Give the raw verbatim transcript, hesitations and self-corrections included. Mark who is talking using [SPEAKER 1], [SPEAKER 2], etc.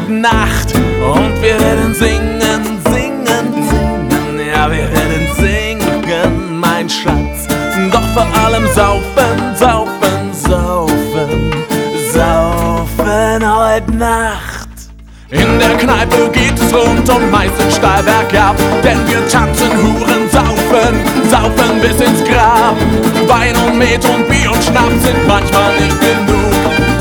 [SPEAKER 1] heute Nacht und wir werden singen, singen, singen. Ja, wir werden singen, mein Schatz. Doch vor allem saufen, saufen, saufen, saufen heute Nacht. In der Kneipe geht es rund und meistens steil bergab, denn wir tanzen, huren, saufen, saufen bis ins Grab. Wein und Met und Bier und Schnaps sind manchmal nicht genug.